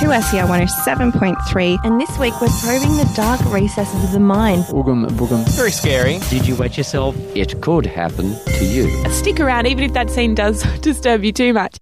2SER 107.3, and this week we're probing the dark recesses of the mind. Boogum. Very scary. Did you wet yourself? It could happen to you. Stick around even if that scene does disturb you too much.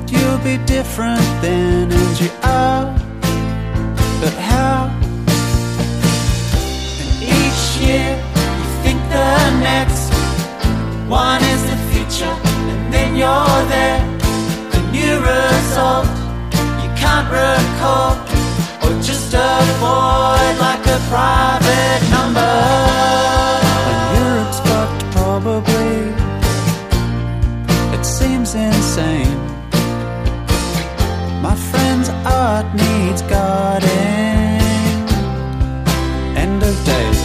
you'll be different then, and you are. But how? And each year you think the next one is the future, and then you're there. The new result you can't recall, or just avoid like a private number. And Europe's fucked probably. It seems insane. My friend's art needs guarding. End of days.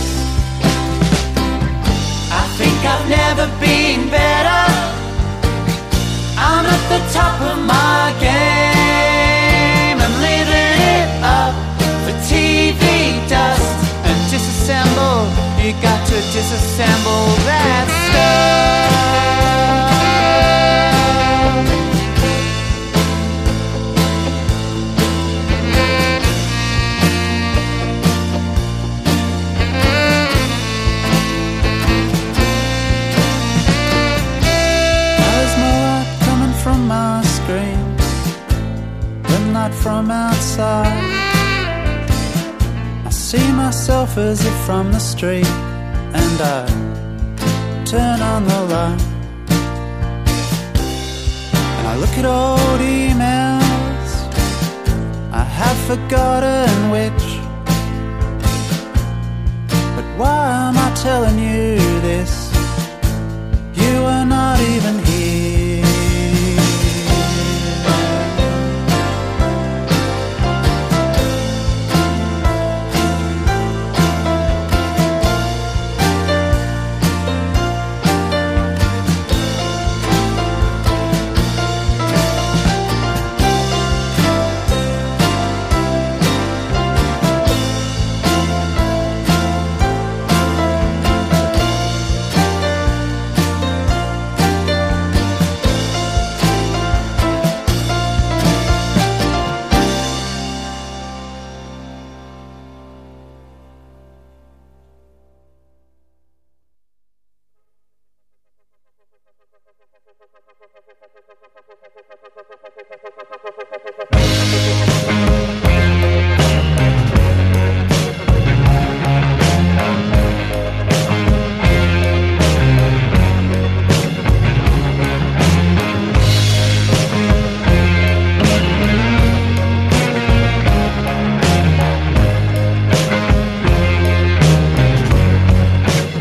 I think I've never been better. I'm at the top of my game. I'm living it up for TV dust. And disassemble, you got to disassemble that stuff. From outside, I see myself as if from the street, and I turn on the light, and I look at old emails I have forgotten which. But why am I telling you this? You are not even here.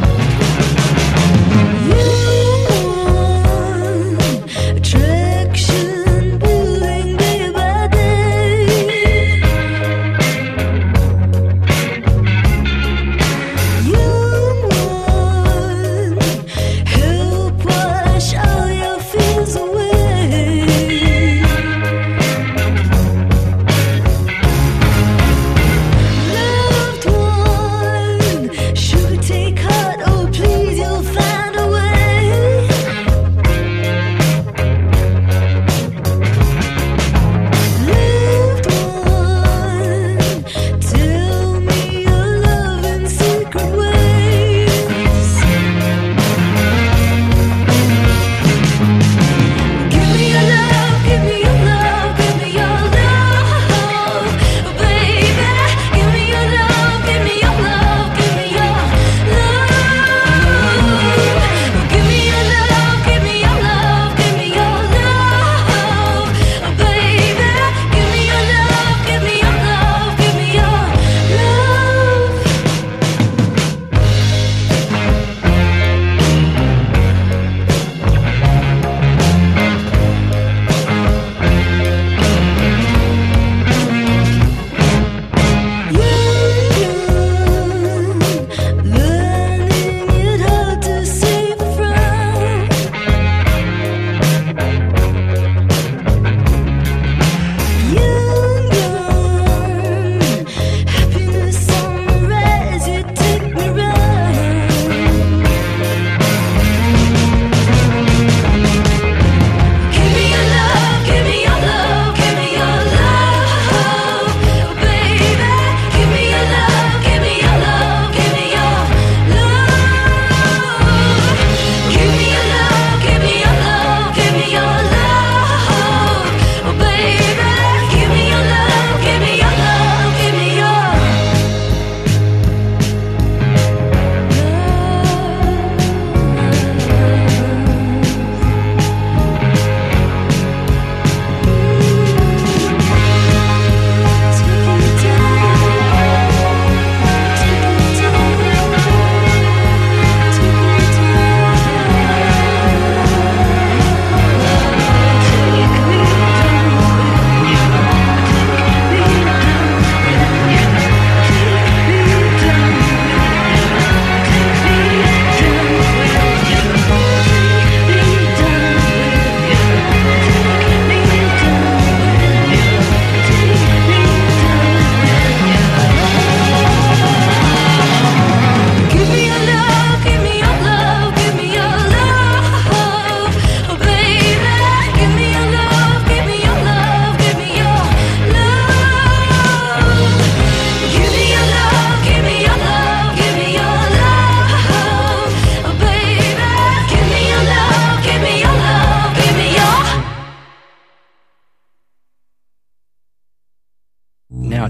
Trick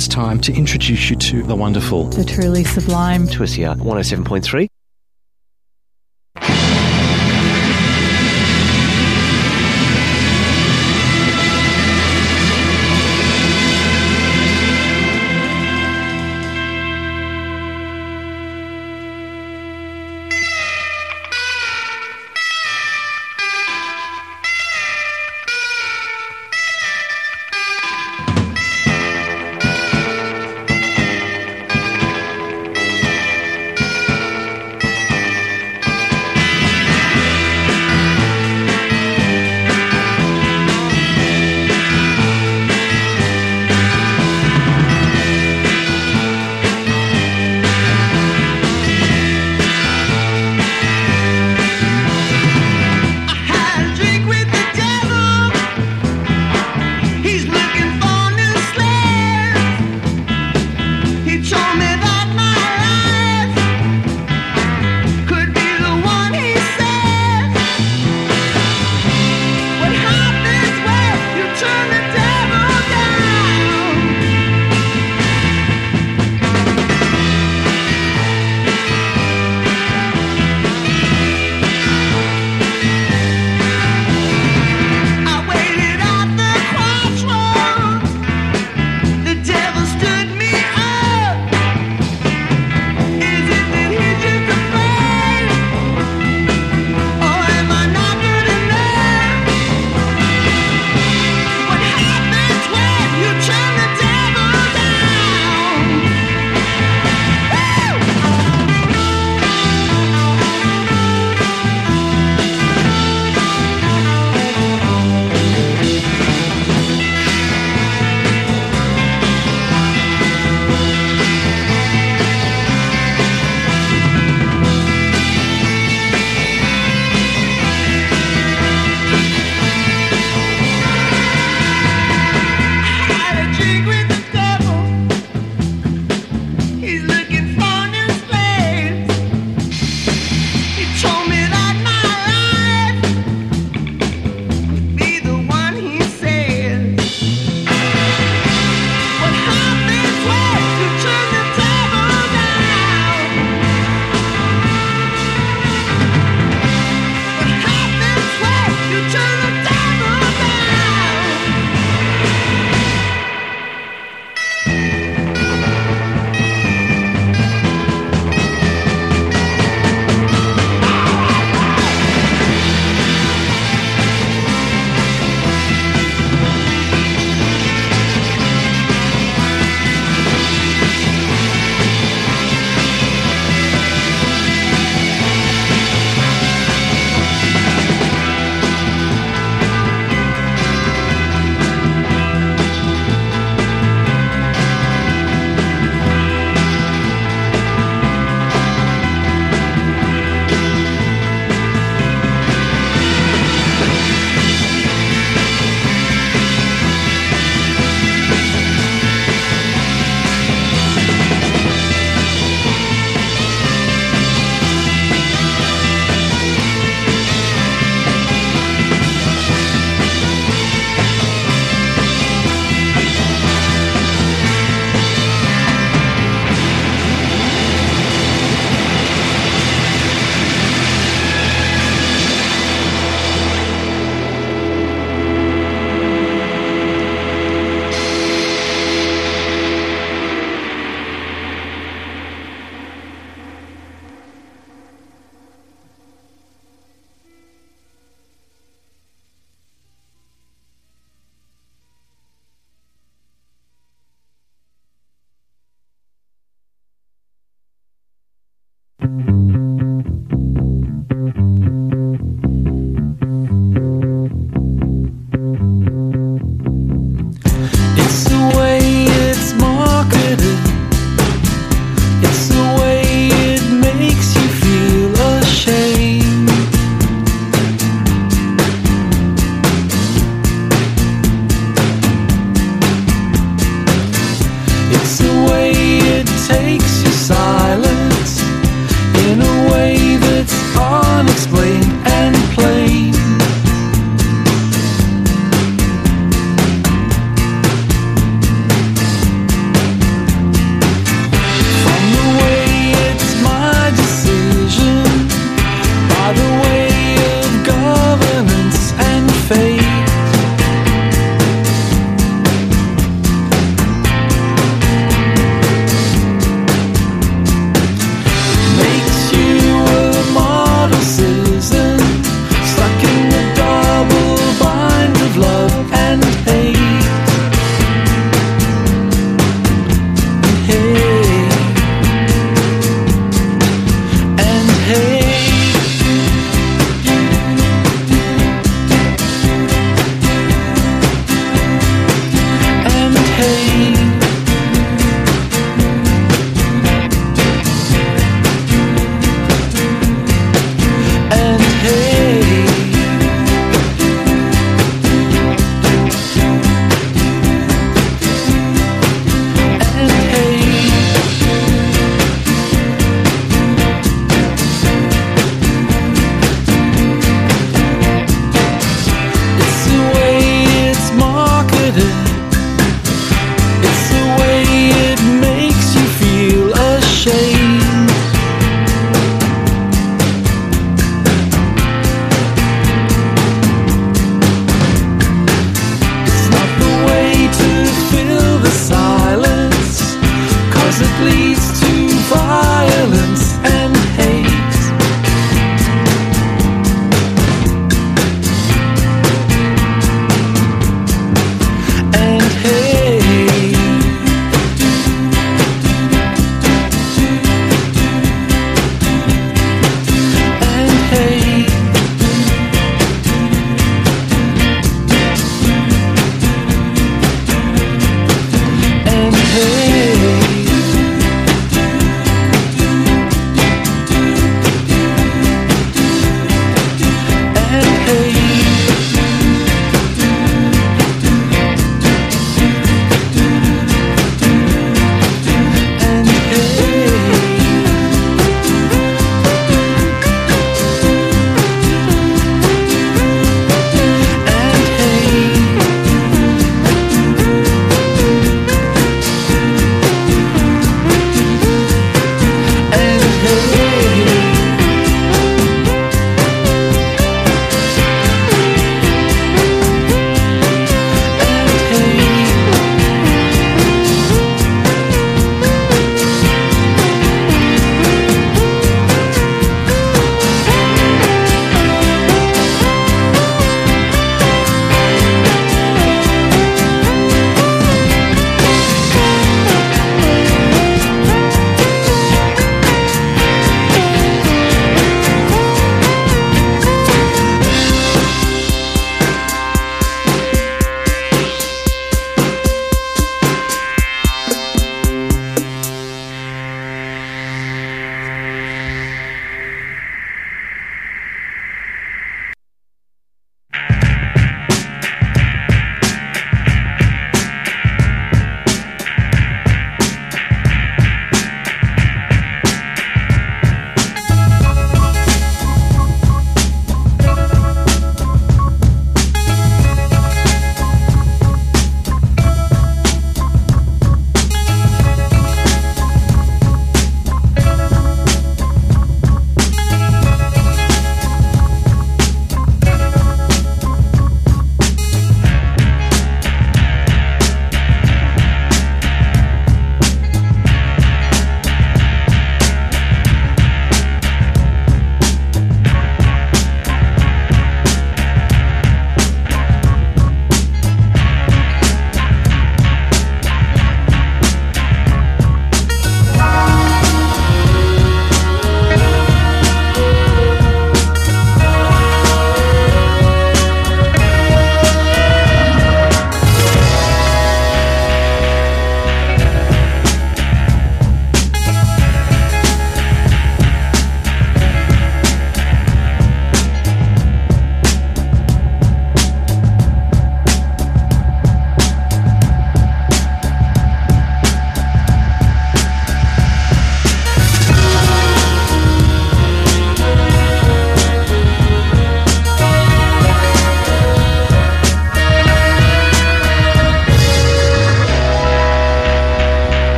it's time to introduce you to the wonderful, the truly sublime, 2SER 107.3.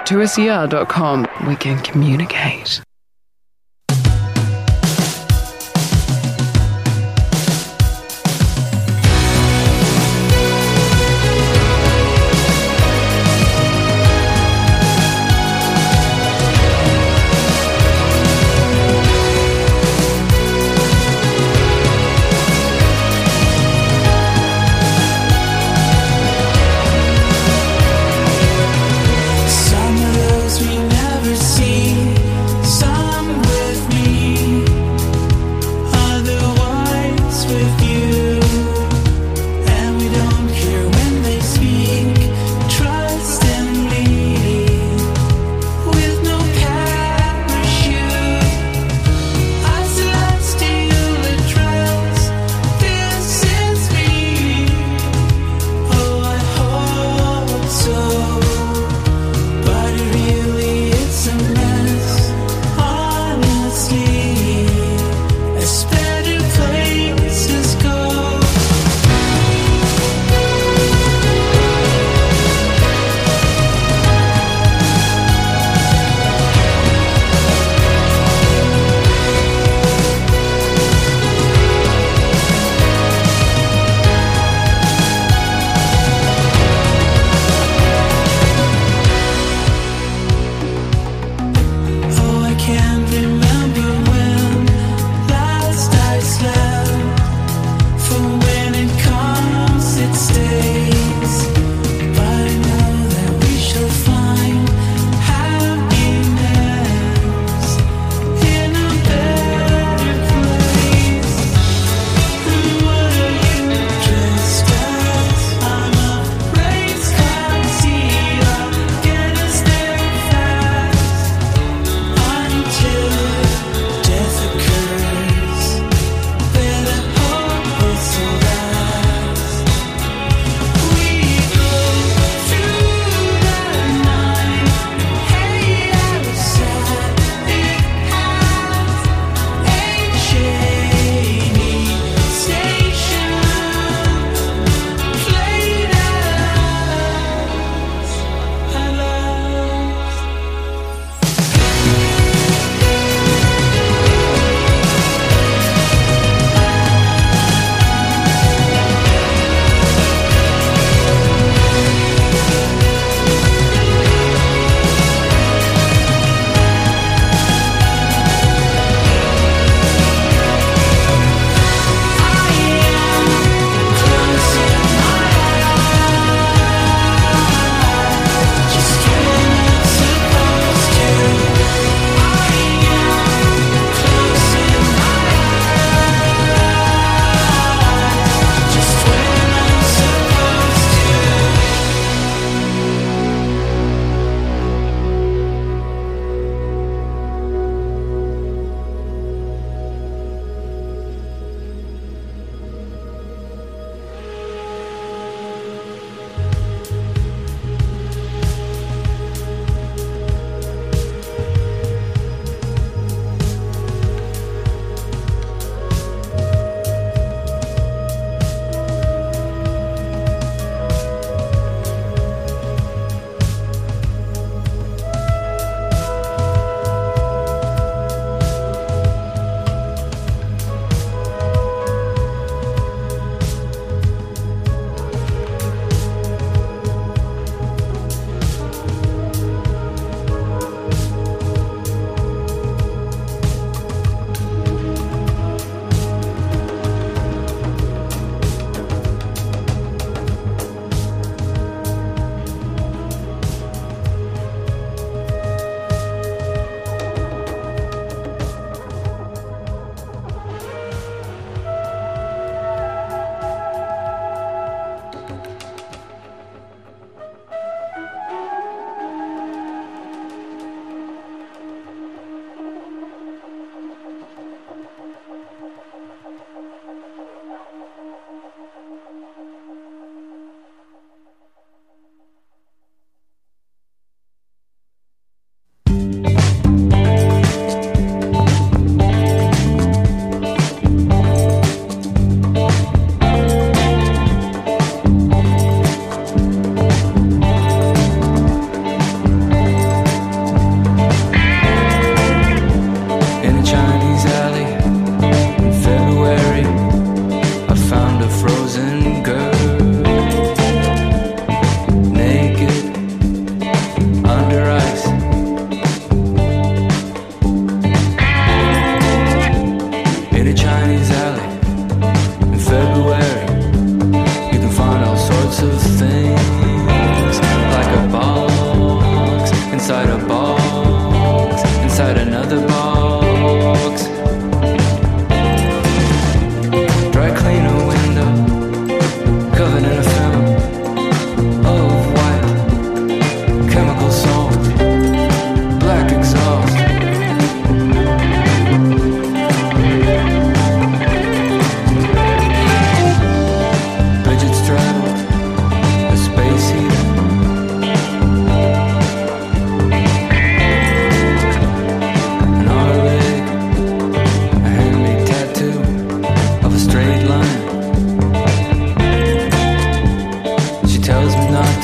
2SER.com. We can communicate. Some of those we never see, some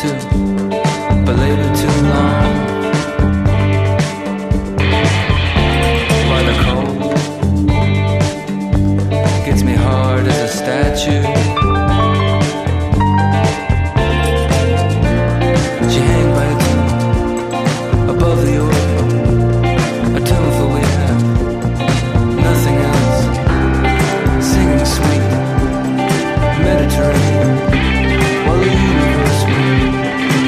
to belabor too long. Why the cold gets me hard as a statue. She hang by a tomb above the organ, a tomb for we have nothing else, singing sweet Mediterranean, while the universe moves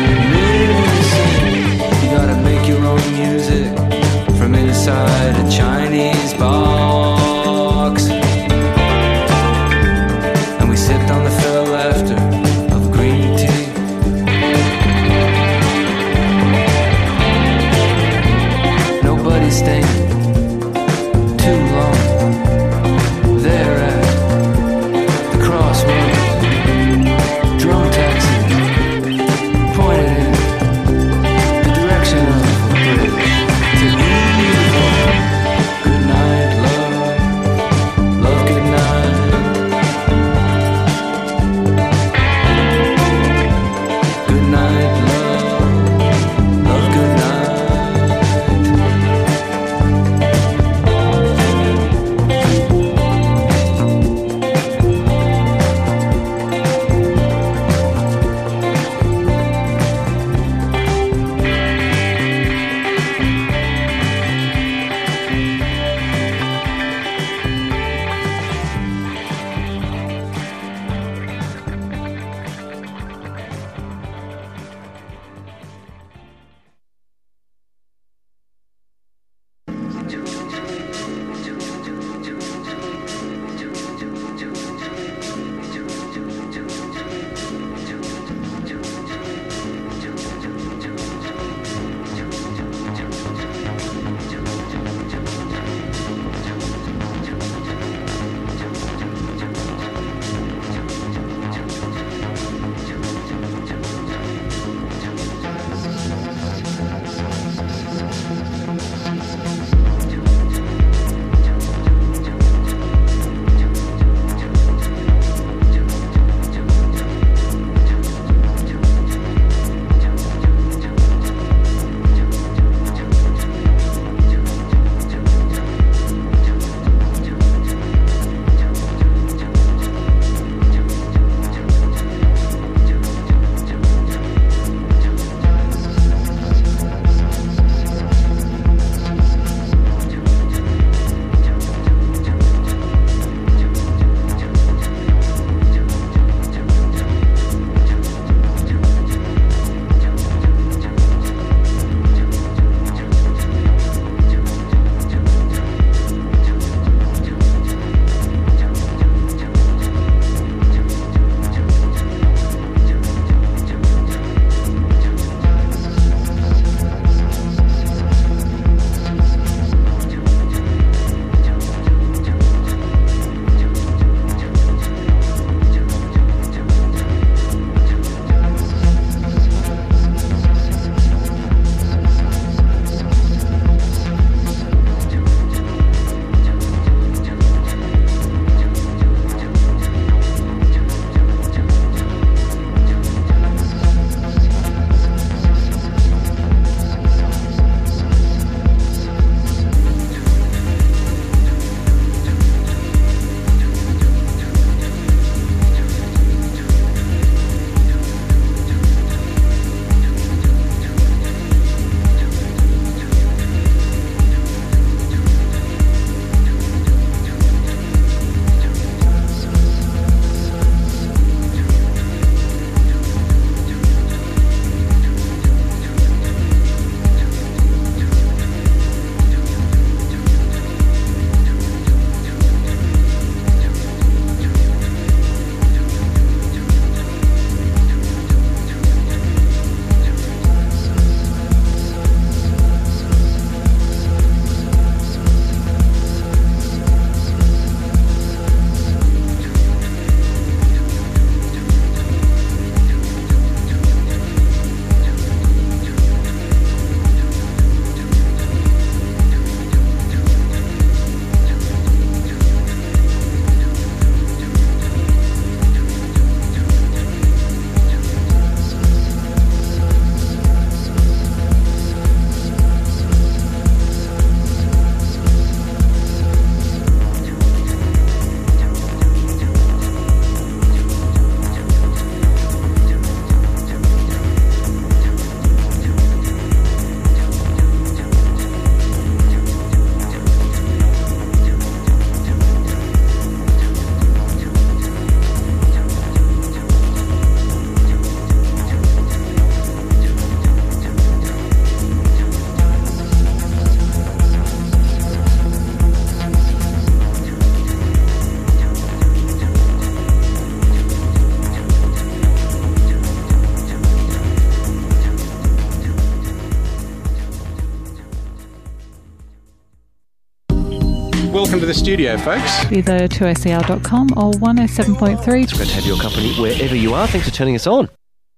Welcome to the studio, folks. Either 2SER.com or 107.3. It's great to have your company wherever you are. Thanks for turning us on.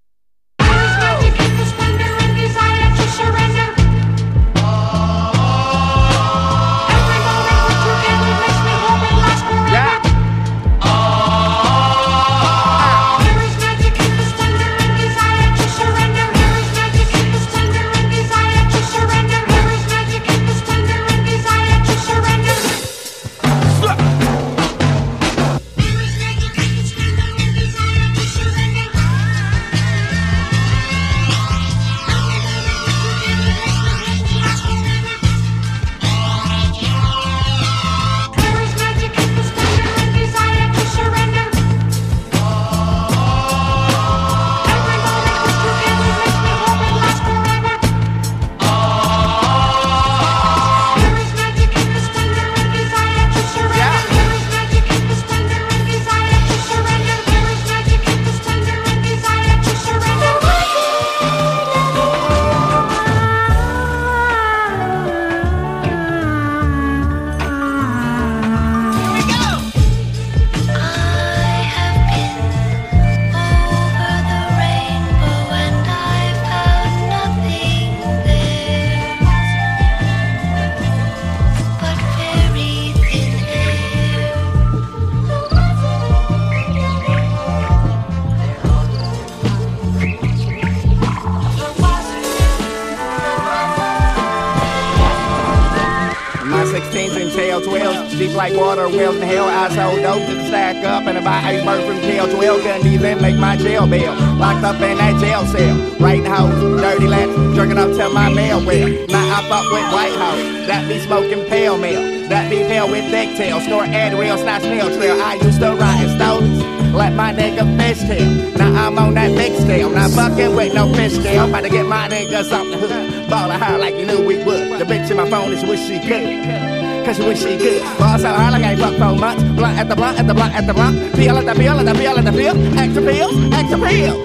Deep like water, wells in hell. I sold dope to the stack up and about iceberg from KL12. Couldn't even make my jail bail. Locked up in that jail cell. Writing hoes, dirty laps, jerking up to my mail well. Now I fuck with White House. That be smoking pale mail. That be pale with thick tail. Snort Adderall, snot snail trail. I used to ride in stones. Let my nigga fishtail. Now I'm on that big scale. Not fucking with no fish scale. About to get my niggas off the hook. Ballin' hard like you knew we would. The bitch in my phone is wish she could. Cause she wish she could. Ball so hard like I ain't fucked 4 months. Blunt at the blunt, at the blunt, at the blunt. Peel at the peel, at the peel, at the peel. Extra pills, extra pills.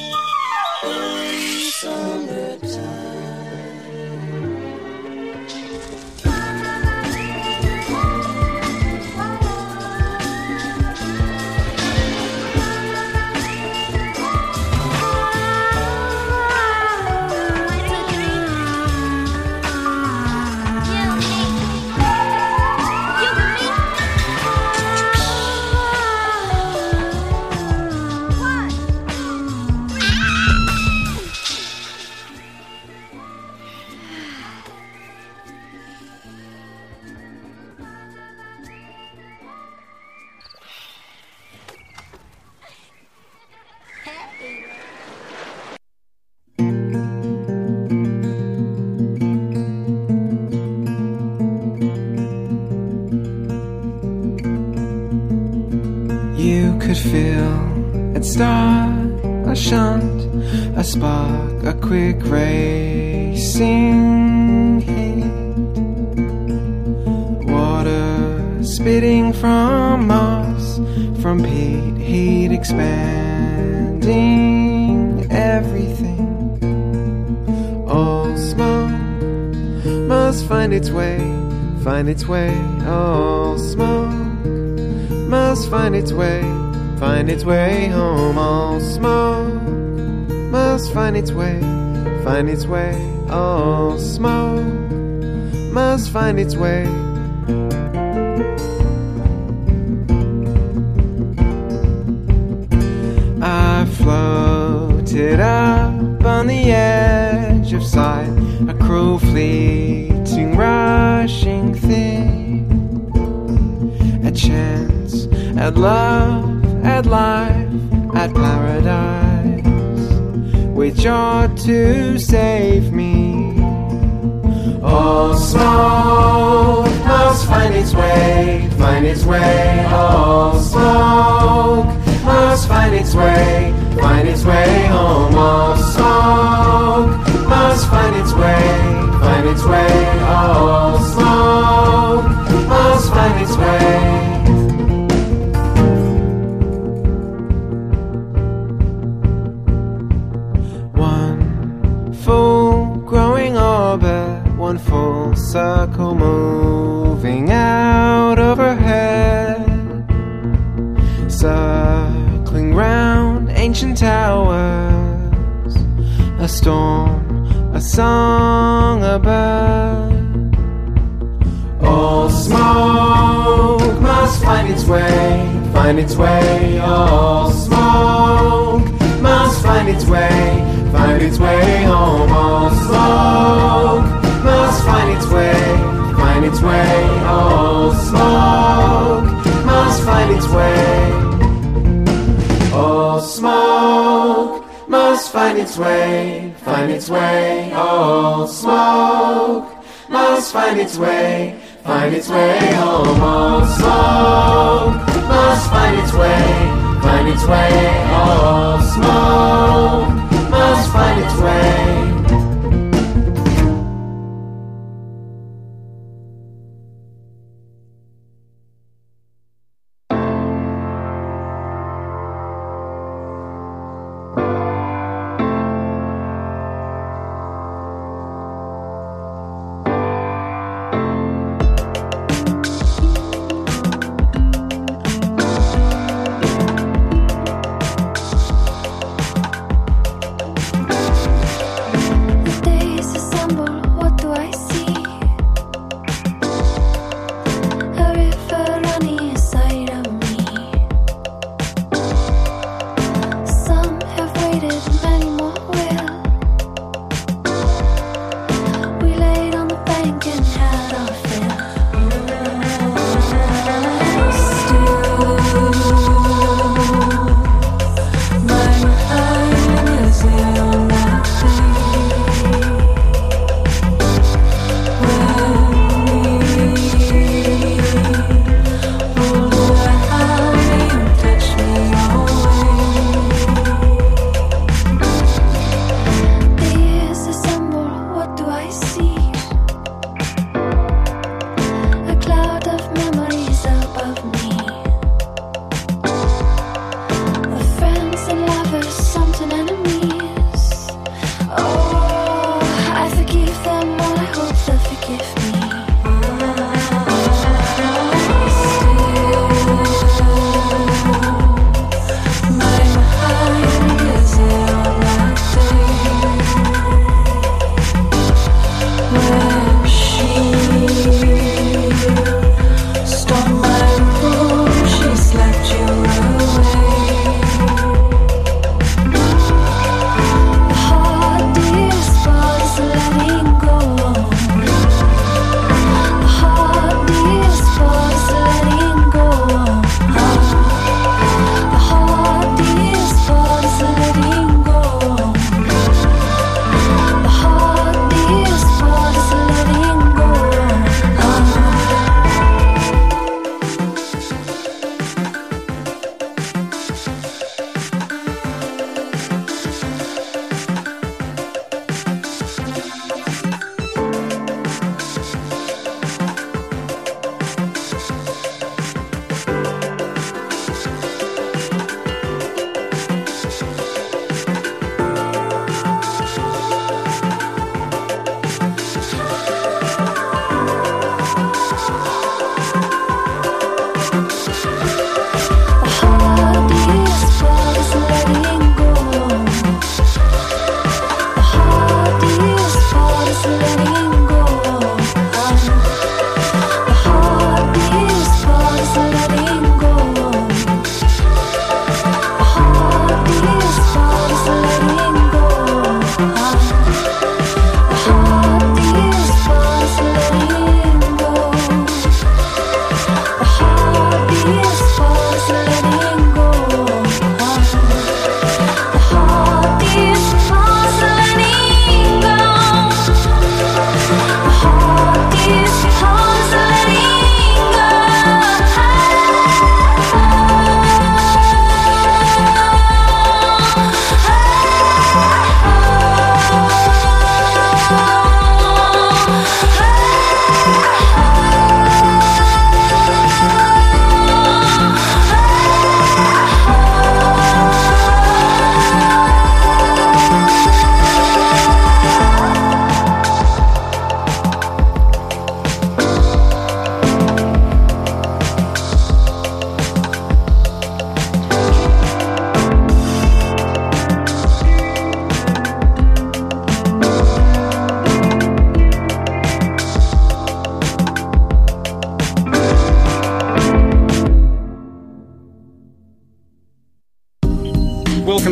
You could feel it start, a shunt, a spark, a quick racing heat. Water spitting from Mars, from peat, heat expanding everything. All smoke must find its way, find its way. All smoke must find its way home. All smoke must find its way. All smoke must find its way. I floated up on the edge of sight, a cruel fleeting rushing thing, a chance at love, at life, at paradise, with joy to save me. All smoke must find its way, find its way. All smoke must find its way home. All smoke must find its way. All smoke must find its way. One full circle moving out storm, a song about. All smoke must find its way, find its way. All smoke must find its way, find its way home. All smoke must find its way, find its way. All smoke must find its way. All smoke must find its way, find its way. All smoke must find its way, find its way home. All smoke must find its way, find its way. All smoke must find its way.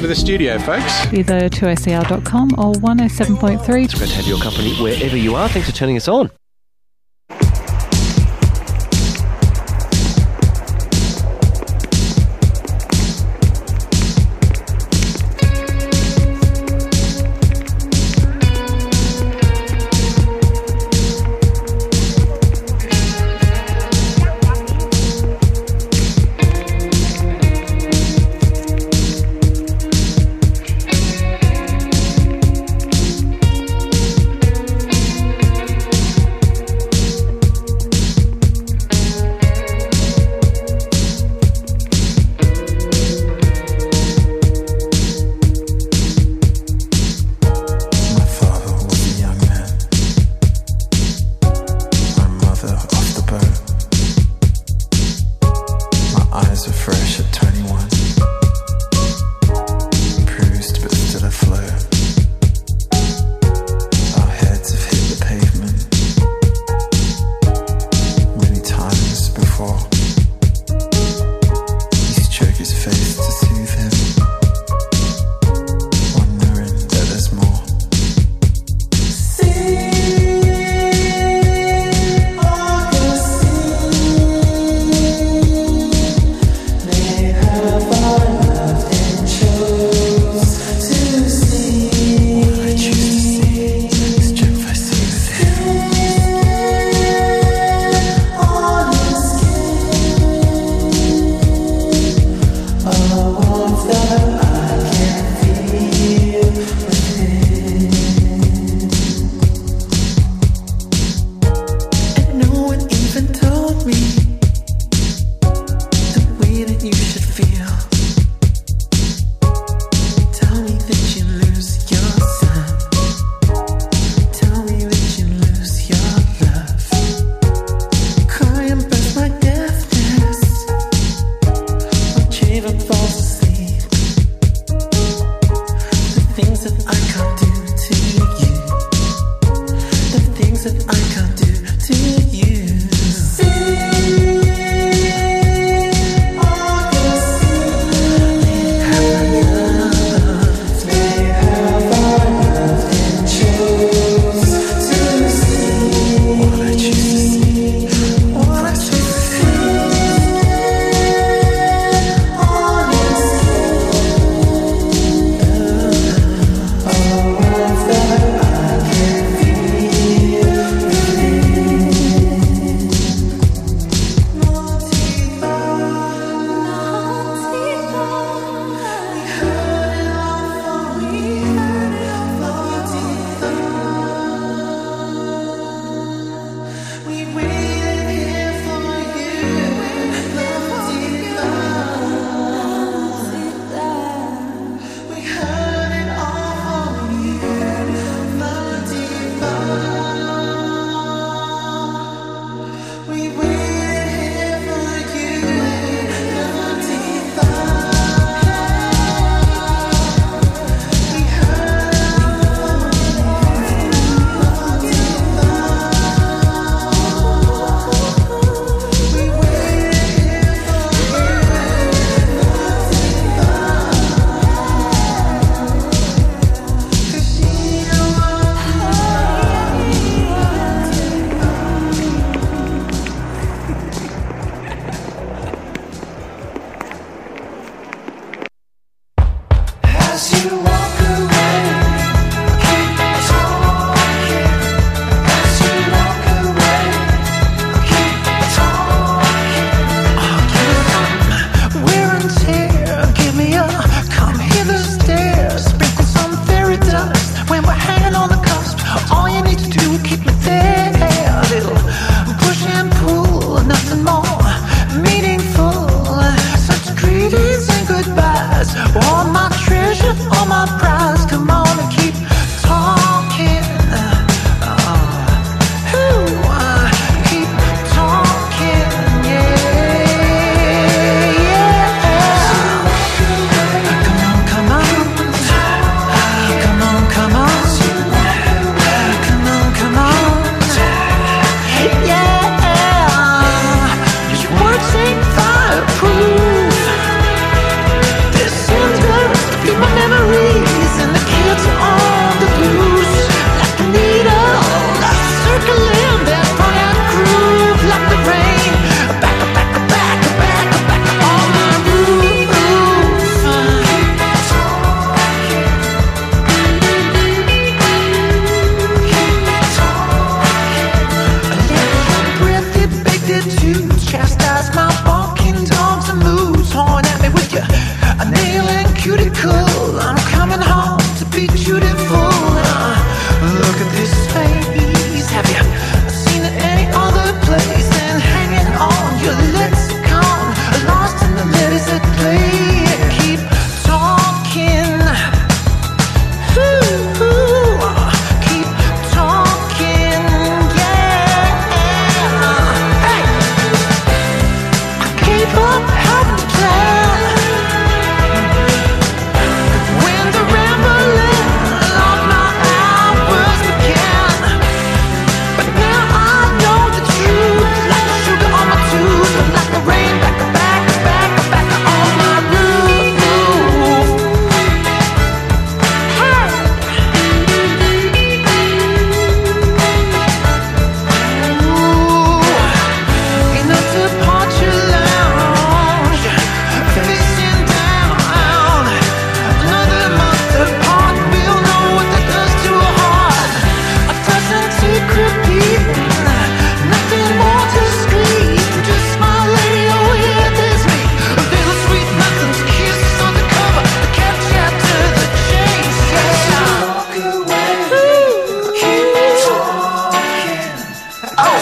the studio, folks. Either 2SER.com or 107.3. It's great to have your company wherever you are. Thanks for turning us on.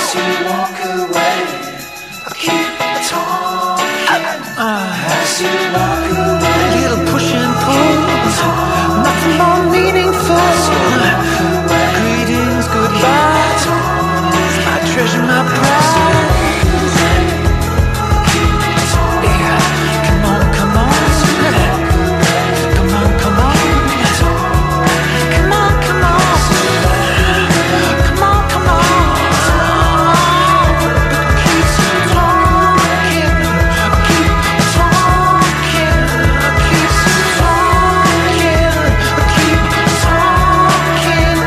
As you walk away, I keep talking. As you walk away, a little push and pull, nothing more meaningful. Greetings, goodbye. I treasure my pride. Yeah, come on, come on. Come on, come on. Come on, come on. Come on, come on. Keep talking. Keep talking. Keep talking. Keep talking.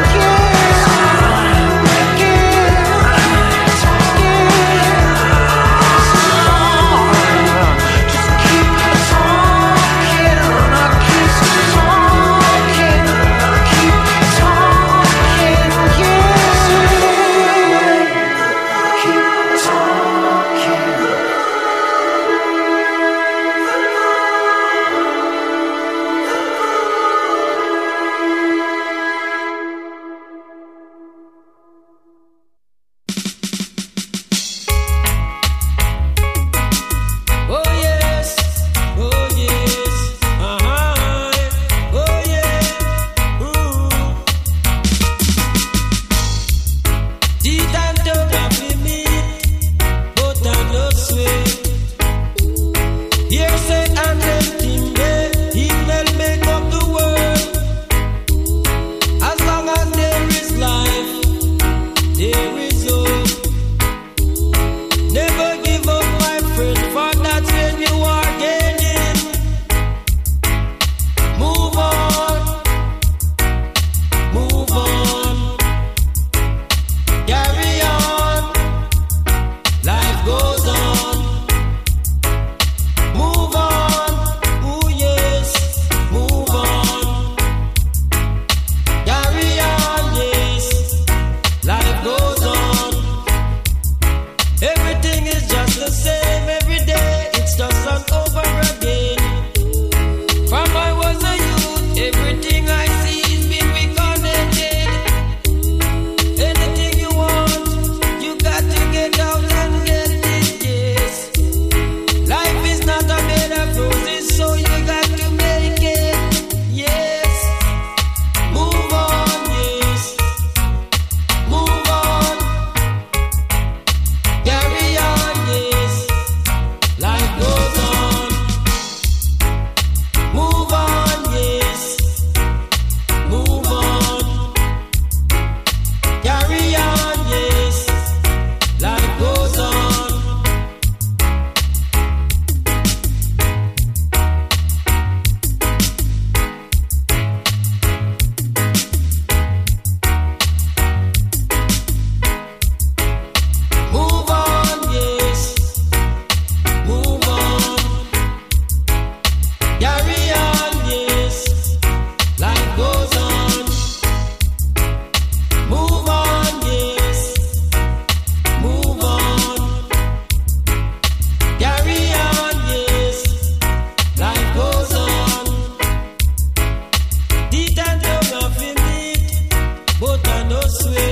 but I no swear.